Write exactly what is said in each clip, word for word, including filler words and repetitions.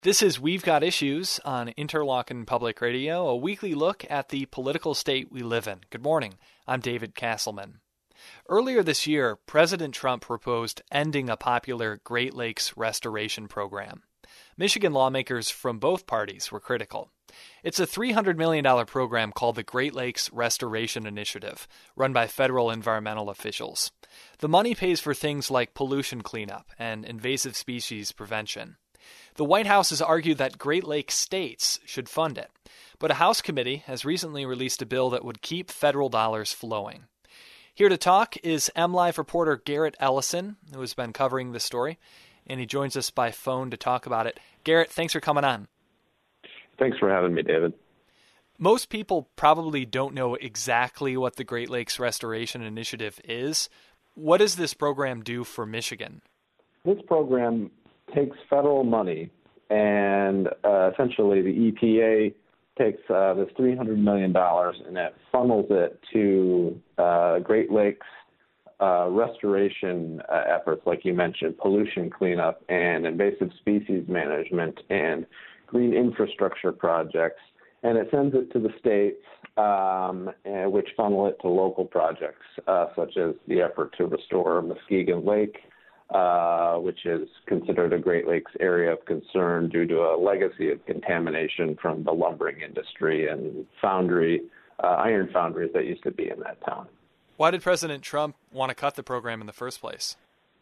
This is We've Got Issues on Interlochen Public Radio, a weekly look at the political state we live in. Good morning. I'm David Castleman. Earlier this year, President Trump proposed ending a popular Great Lakes restoration program. Michigan lawmakers from both parties were critical. It's a three hundred million dollars program called the Great Lakes Restoration Initiative, run by federal environmental officials. The money pays for things like pollution cleanup and invasive species prevention. The White House has argued that Great Lakes states should fund it, but a House committee has recently released a bill that would keep federal dollars flowing. Here to talk is MLive reporter Garrett Ellison, who has been covering this story, and he joins us by phone to talk about it. Garrett, thanks for coming on. Thanks for having me, David. Most people probably don't know exactly what the Great Lakes Restoration Initiative is. What does this program do for Michigan? This program takes federal money, and uh, essentially the E P A takes uh, this three hundred million dollars and it funnels it to uh, Great Lakes uh, restoration uh, efforts, like you mentioned, pollution cleanup and invasive species management and green infrastructure projects. And it sends it to the states, um, and which funnel it to local projects, uh, such as the effort to restore Muskegon Lake, Uh, which is considered a Great Lakes area of concern due to a legacy of contamination from the lumbering industry and foundry, uh, iron foundries that used to be in that town. Why did President Trump want to cut the program in the first place?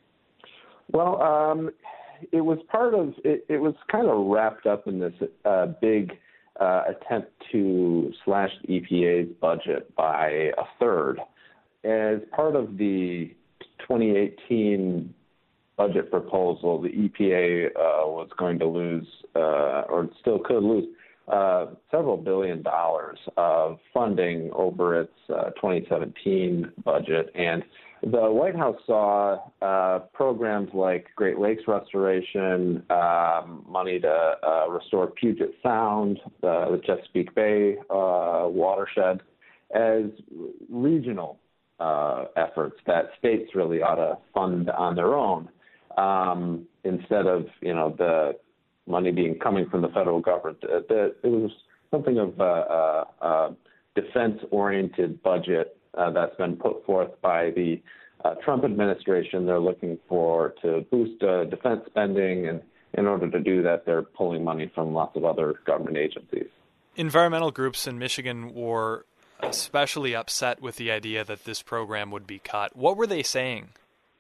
Well, um, it was part of, it, it was kind of wrapped up in this uh, big uh, attempt to slash the E P A's budget by a third. As part of the twenty eighteen budget proposal, the E P A uh, was going to lose, uh, or still could lose, uh, several billion dollars of funding over its uh, twenty seventeen budget. And the White House saw uh, programs like Great Lakes Restoration, um, money to uh, restore Puget Sound, uh, the Chesapeake Bay uh, watershed, as regional uh, efforts that states really ought to fund on their own. Um, instead of, you know, the money being coming from the federal government. Uh, the, it was something of a, a, a defense-oriented budget uh, that's been put forth by the uh, Trump administration. They're looking for to boost uh, defense spending, and in order to do that, they're pulling money from lots of other government agencies. Environmental groups in Michigan were especially upset with the idea that this program would be cut. What were they saying?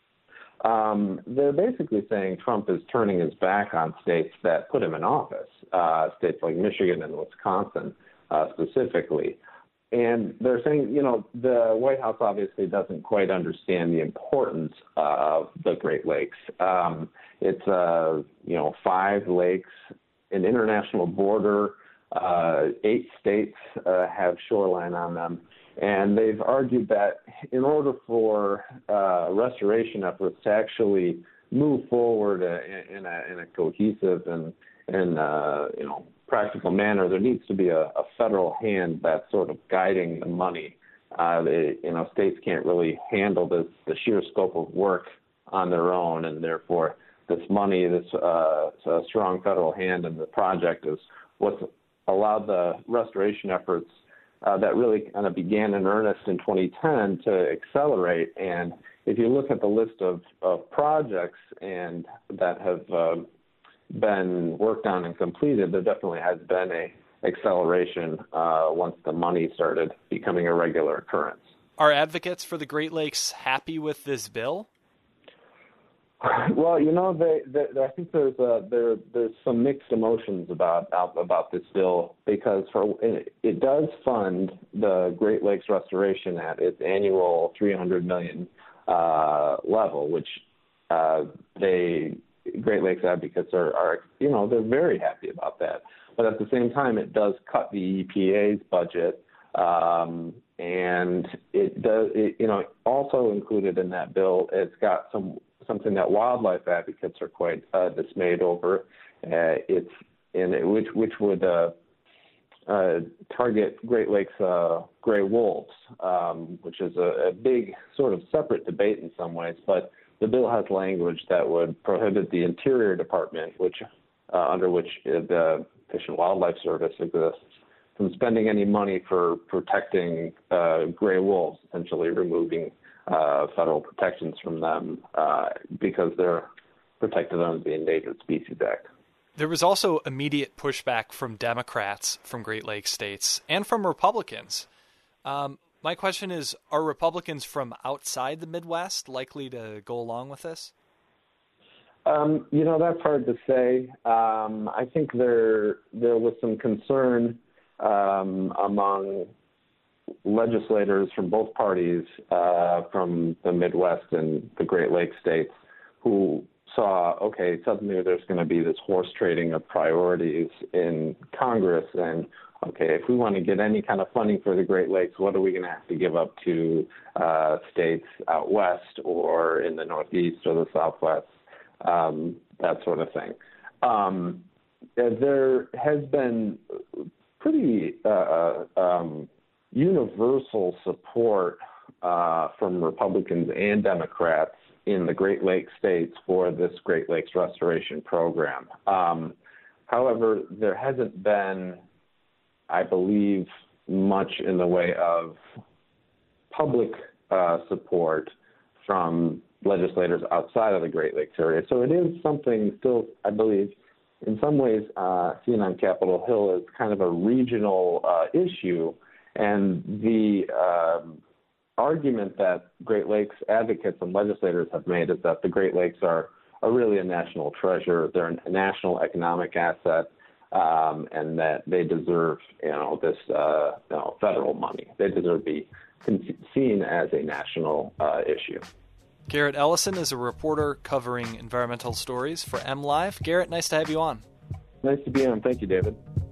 Um, they're basically saying Trump is turning his back on states that put him in office, uh, states like Michigan and Wisconsin uh, specifically. And they're saying, you know, the White House obviously doesn't quite understand the importance of the Great Lakes. Um, it's, uh, you know, five lakes, an international border, uh, eight states uh, have shoreline on them. And they've argued that in order for uh, restoration efforts to actually move forward in, in, a, in a cohesive and, and uh, you know, practical manner, there needs to be a, a federal hand that's sort of guiding the money. Uh, they, you know, states can't really handle this, the sheer scope of work on their own, and therefore this money, this uh, a strong federal hand in the project is what's allowed the restoration efforts Uh, that really kind of began in earnest in twenty ten to accelerate. And if you look at the list of, of projects and that have uh, been worked on and completed, there definitely has been a acceleration uh, once the money started becoming a regular occurrence. Are advocates for the Great Lakes happy with this bill? Well, you know, they, they, I think there's a, there there's some mixed emotions about about this bill, because for it, it does fund the Great Lakes Restoration at its annual three hundred million dollars uh, level, which uh, they Great Lakes advocates are, are, you know, they're very happy about that. But at the same time, it does cut the E P A's budget, um, and it does, it, you know, also included in that bill, it's got some. something that wildlife advocates are quite uh, dismayed over. Uh, it's in it, which which would uh, uh, target Great Lakes uh, gray wolves, um, which is a, a big sort of separate debate in some ways. But the bill has language that would prohibit the Interior Department, which uh, under which the Fish and Wildlife Service exists from spending any money for protecting uh, gray wolves, essentially removing uh, federal protections from them uh, because they're protected under the Endangered Species Act. There was also immediate pushback from Democrats from Great Lakes states and from Republicans. Um, my question is, are Republicans from outside the Midwest likely to go along with this? Um, you know, that's hard to say. Um, I think there there was some concern um, among legislators from both parties uh, from the Midwest and the Great Lakes states who saw, okay, suddenly there's going to be this horse trading of priorities in Congress. And, okay, if we want to get any kind of funding for the Great Lakes, what are we going to have to give up to uh, states out west or in the Northeast or the Southwest, um, that sort of thing. Um, there has been pretty uh, um, universal support uh, from Republicans and Democrats in the Great Lakes states for this Great Lakes Restoration Program. Um, however, there hasn't been, I believe, much in the way of public uh, support from legislators outside of the Great Lakes area. So it is something still, I believe, in some ways, uh, seen on Capitol Hill as kind of a regional uh, issue. And the um, argument that Great Lakes advocates and legislators have made is that the Great Lakes are, are really a national treasure. They're a national economic asset, um, and that they deserve, you know, this uh, you know, federal money. They deserve to be seen as a national uh, issue. Garrett Ellison is a reporter covering environmental stories for MLive. Garrett, nice to have you on. Nice to be on. Thank you, David.